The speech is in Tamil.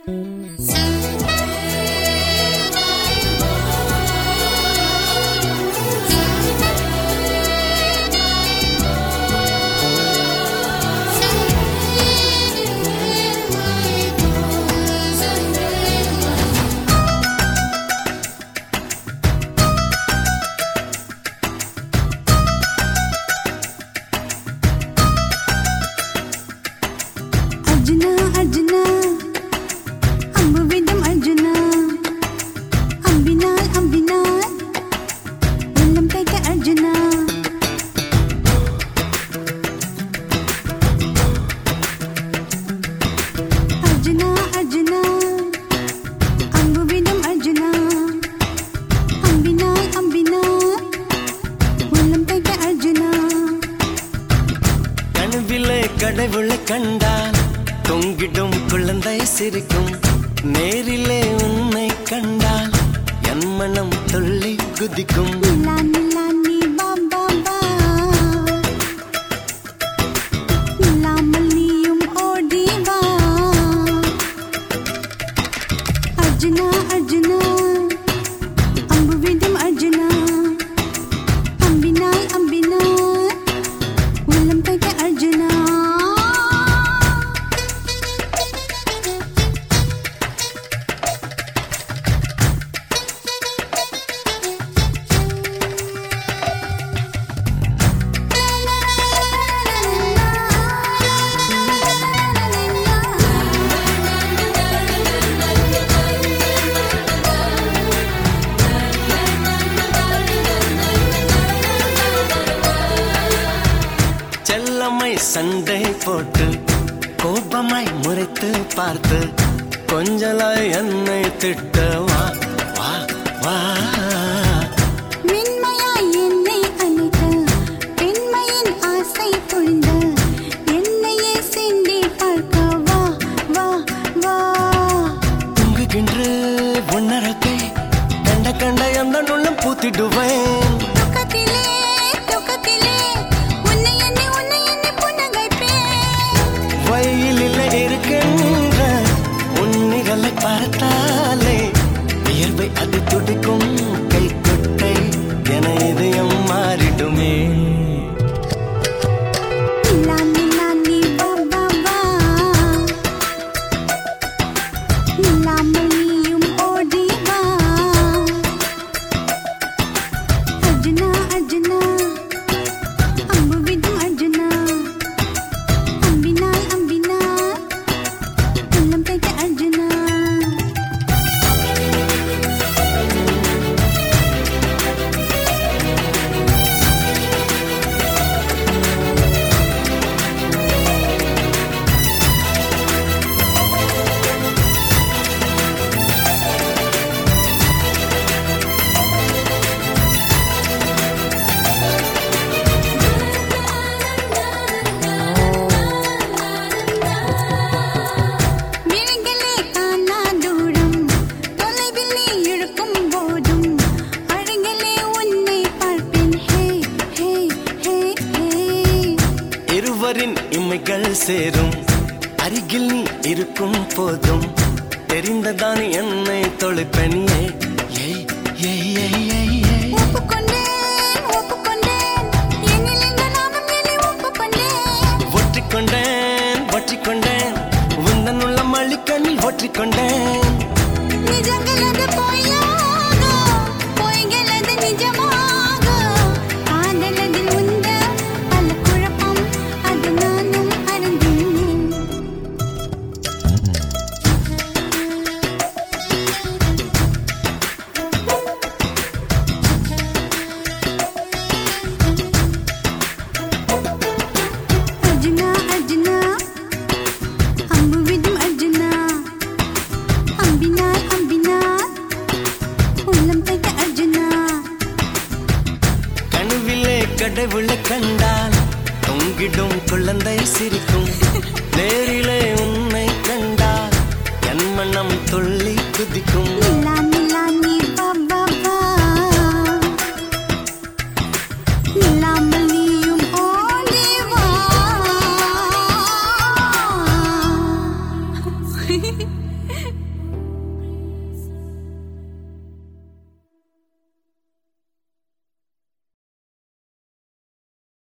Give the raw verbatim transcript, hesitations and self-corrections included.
கடவுளை கண்டால் தொங்கிடும் குழந்தை சிரிக்கும். நேரிலே உன்னை கண்டால் என் மனம் துள்ளி குதிக்கும். நீயும் ஓடி வா அர்ஜுனா அர்ஜுனா அம்பு விடும் அர்ஜுனா அம்பினால் அம்பினால் உள்ளம் தைக்க அர்ஜுனா. செல்லமாய் சண்டை போட்டு கோபமாய் முறைத்து பார்த்து கொஞ்சலாய் என்னை திட்ட வா வா வா. மென்மையாய் என்னை அணைக்க பெண்மையின் ஆசை பொழிந்த என்னையே சீண்டி பார்க்க வா வா வா. தூங்குகின்ற உன்னரத்தை கண்ட கண்ட எந்த நுள்ளம் பூத்திடுவேன். தூக்கத்திலே தூக்கத்திலே உன்னை எண்ணி உன்னை எண்ணி புன்னகைப்பேன். வயலில் இருக்கின்ற உன்னிகளை பார்த்தாலே வியர்வை அது துடிக்கும். கை கொட்டை என இதயம் மாறிடுமே. நிலானி நானி வா வா வா நிலாமல் நீயும் ஓடி வா அர்ஜுனா அர்ஜுனா அம்பு விடும் அர்ஜுனா அம்பினால் அம்பினால் உள்ளம் தைக்க அர்ஜுனா. விழிகளே காணா தூரம் தொலைவில் நீ இருக்கும் போதும் அழகிலே உன்னை பார்ப்பேன். ஹே ஹே ஹே ஹே. இருவரின் இமைகள் சேரும் அருகில் நீ இருக்கும் போதும் தெரிந்ததான் என்னை தொலைப்பனியே. ஏய் ஏய் ஏய் ஏய் ஏய். ஒப்புக்கொண்டேன் ஒப்புக்கொண்டேன் என்னில் இந்த நானும் என்னை ஒப்புக்கொண்டேன். ஒற்றிக்கொண்டேன் ஒற்றிக்கொண்டேன் உந்தன் உள்ள மளிக்கண்ணில் ஒற்றிக்கொண்டேன். நிஜங்கள் அது பொய்யாக பொய்கள் அது நிஜமாக காதலதில் உந்த பல குழப்பம் அது நானும் அறிந்தேன். அர்ஜுனா அர்ஜுனா அம்பு விடும் அர்ஜுனா அம்பினால் அம்பினால் உள்ளம் தைக்க அர்ஜுனா. கனவிலே கடவுளை கண்டால் தொங்கிடும் குழந்தை சிரிக்கும். நேரிலே உன்னை கண்டால் என் மனம் துள்ளி குதிக்கும். நிலா நிலா நீ வா வா வா நிலாமல் நீயும் ஓடி வா.